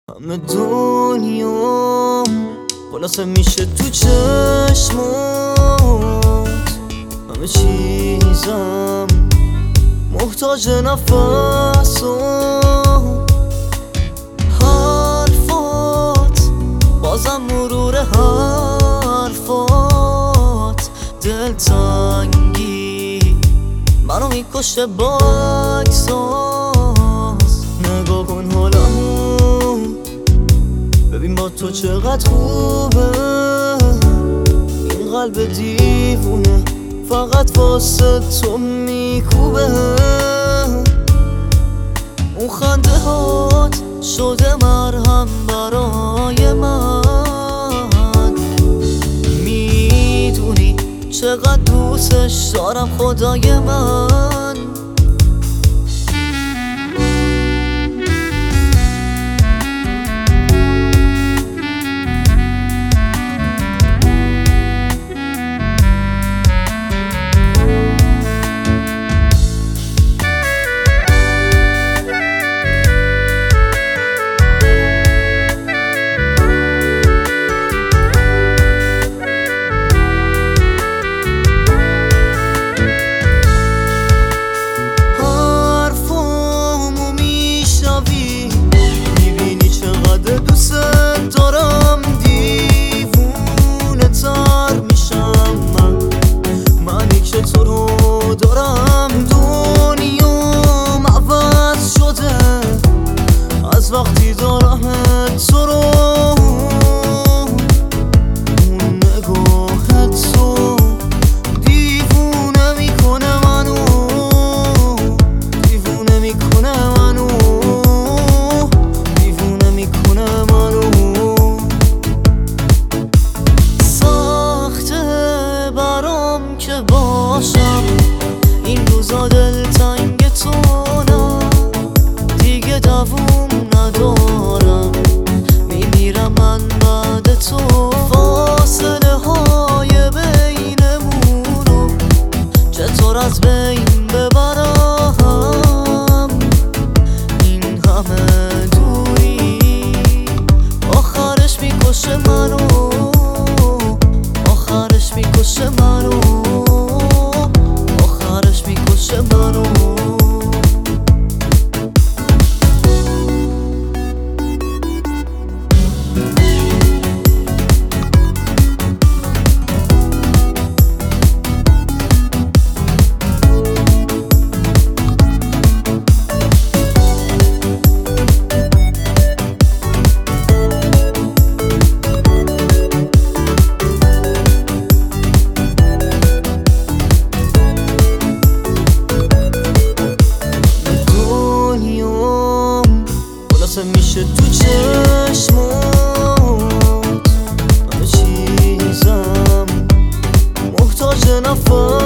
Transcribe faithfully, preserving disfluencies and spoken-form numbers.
همه دنیام خلاصه میشه تو چشمات، همه چیزم محتاج نفسم، حرفات بازم مرور حرفات، دلتنگی منو میکشه با احساس. نگاه کن حالمو ببین با تو چقدر خوبه، این قلب دیوونه فقط واسه تو میکوبه. اون خنده هات شده مرهم برای من، میدونی چقدر دوستش دارم خدای من. دوست دارم دیوونه تر میشم من، منی که تو رو دارم. دنیام عوض شده از وقتی دارم تو رو. اون نگاه تو دیوونه میکنه منو، دیوونه میکنه منو، دیوونه میکنه منو. سخته برام که باشم این روزا دلتنگ تو، نه دیگه دووم ندارم، میمیرم من بعد تو. فاصله های بینمونو چطور از بین ببرم، این همه دوری آخرش میکشه منو، آخرش میکشه منو، آخرش میکشه منو. میشه تو چشمات، همه چیزم محتاج نفس.